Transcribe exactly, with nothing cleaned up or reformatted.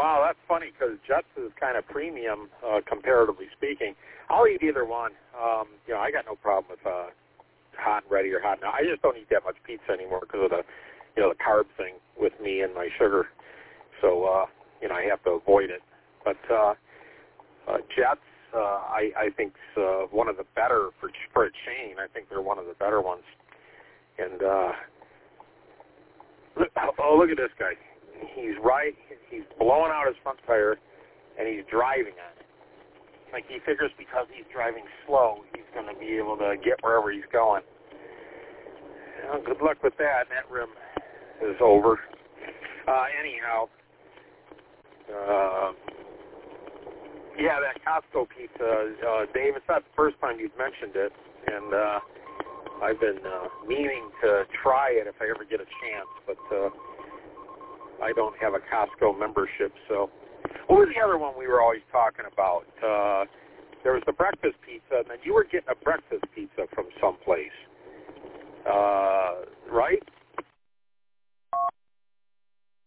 Wow, that's funny because Jets is kind of premium, uh, comparatively speaking. I'll eat either one. Um, you know, I got no problem with uh, hot and ready or hot now. I just don't eat that much pizza anymore because of the, you know, the carb thing with me and my sugar. So, uh, you know, I have to avoid it. But uh, uh, Jets, uh, I, I think, is uh, one of the better for for a chain. I think they're one of the better ones. And uh, look, oh, look at this guy. He's right. He's blowing out his front tire, and he's driving on it. Like he figures because he's driving slow, he's going to be able to get wherever he's going. Well, good luck with that. That rim is over. Uh, anyhow, uh, yeah, that Costco pizza, uh, Dave, it's not the first time you've mentioned it, and uh, I've been uh, meaning to try it if I ever get a chance, but uh, I don't have a Costco membership. So, what was the other one we were always talking about? Uh, there was the breakfast pizza, and then you were getting a breakfast pizza from someplace. Uh,